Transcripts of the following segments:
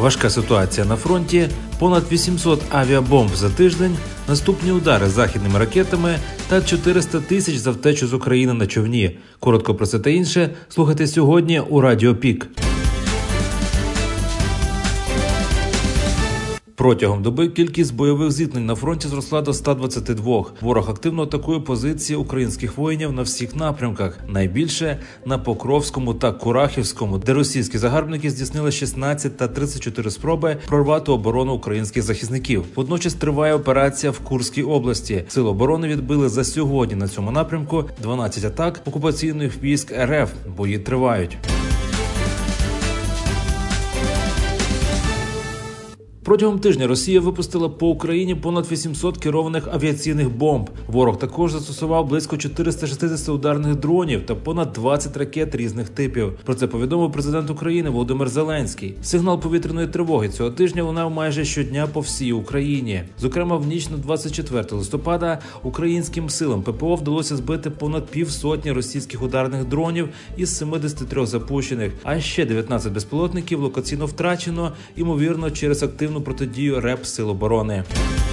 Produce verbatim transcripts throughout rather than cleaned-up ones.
Важка ситуація на фронті, понад вісімсот авіабомб за тиждень, наступні удари західними ракетами та чотириста тисяч за втечу з України на човні. Коротко про це та інше слухайте сьогодні у Радіо Пік. Протягом доби кількість бойових зіткнень на фронті зросла до ста двадцяти двох. Ворог активно атакує позиції українських воїнів на всіх напрямках. Найбільше – на Покровському та Курахівському, де російські загарбники здійснили шістнадцять та тридцять чотири спроби прорвати оборону українських захисників. Водночас триває операція в Курській області. Сили оборони відбили за сьогодні на цьому напрямку дванадцять атак окупаційних військ РФ. Бої тривають. Протягом тижня Росія випустила по Україні понад вісімсот керованих авіаційних бомб. Ворог також застосував близько чотириста шістдесят ударних дронів та понад двадцять ракет різних типів. Про це повідомив президент України Володимир Зеленський. Сигнал повітряної тривоги цього тижня лунав майже щодня по всій Україні. Зокрема, в ніч на двадцять четверте листопада українським силам ППО вдалося збити понад півсотні російських ударних дронів із семидесяти трьох запущених, а ще дев'ятнадцять безпілотників локаційно втрачено, ймовірно, через активну протидію РЕП Сил оборони.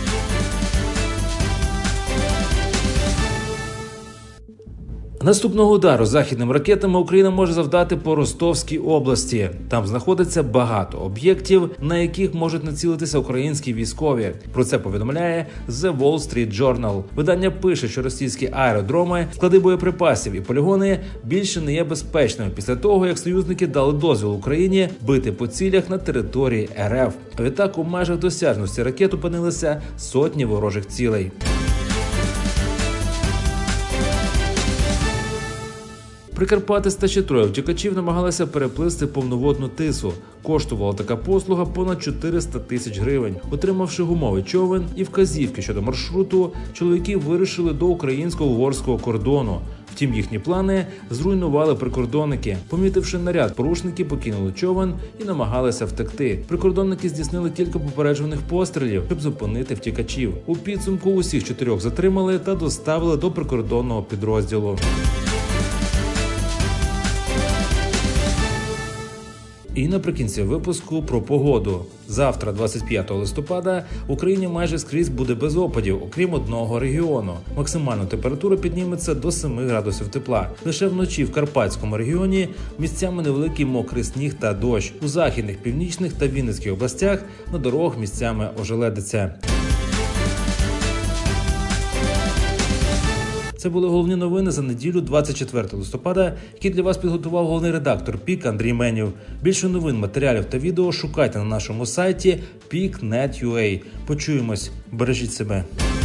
Наступного удару західними ракетами Україна може завдати по Ростовській області. Там знаходиться багато об'єктів, на яких можуть націлитися українські військові. Про це повідомляє The Wall Street Journal. Видання пише, що російські аеродроми, склади боєприпасів і полігони більше не є безпечними після того, як союзники дали дозвіл Україні бити по цілях на території РФ. А відтак у межах досяжності ракет опинилися сотні ворожих цілей. Прикарпатець та ще троє втікачів намагалися переплисти повноводну Тису. Коштувала така послуга понад чотириста тисяч гривень. Отримавши гумовий човен і вказівки щодо маршруту, чоловіки вирушили до українсько-угорського кордону. Втім, їхні плани зруйнували прикордонники. Помітивши наряд, порушники покинули човен і намагалися втекти. Прикордонники здійснили кілька попереджувальних пострілів, щоб зупинити втікачів. У підсумку усіх чотирьох затримали та доставили до прикордонного підрозділу. І наприкінці випуску про погоду. Завтра, двадцять п'ятого листопада, в Україні майже скрізь буде без опадів, окрім одного регіону. Максимальна температура підніметься до семи градусів тепла. Лише вночі в Карпатському регіоні місцями невеликий мокрий сніг та дощ. У західних, північних та Вінницьких областях на дорогах місцями ожеледиться. Це були головні новини за неділю, двадцять четвертого листопада, які для вас підготував головний редактор Пік Андрій Менів. Більше новин, матеріалів та відео шукайте на нашому сайті пік крапка нет крапка ю а. Почуємось. Бережіть себе.